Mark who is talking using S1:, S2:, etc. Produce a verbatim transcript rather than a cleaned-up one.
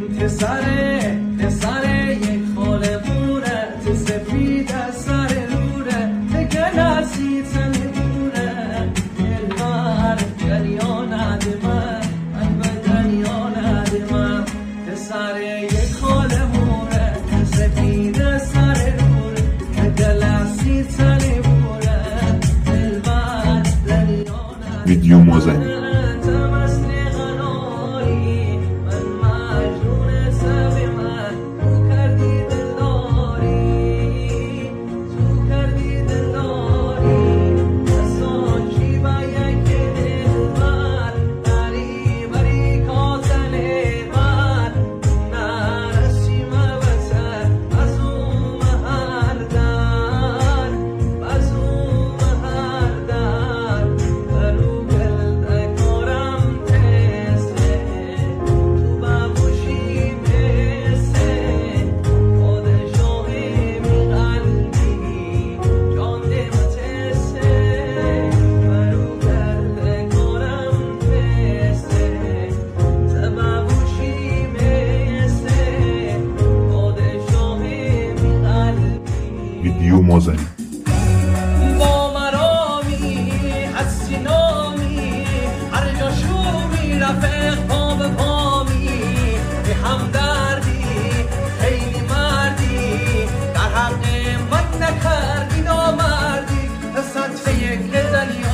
S1: پسره پسره یک خاله بوره تو سفید از سر روره دیگه نسی تنی بوره دلبر دریا ندیمه من به دریا ندیمه پسره یک خاله بوره تو سفید از سر روره دیگه نسی تنی بوره دلبر دریا ندیمه
S2: ویدیو مازنی ویدیو مازنی
S1: با مرامی هستی نامی هر جا شومی رفق پا به پامی به همدردی خیلی مردی در حق من نکردی نامردی پسند یک دنیا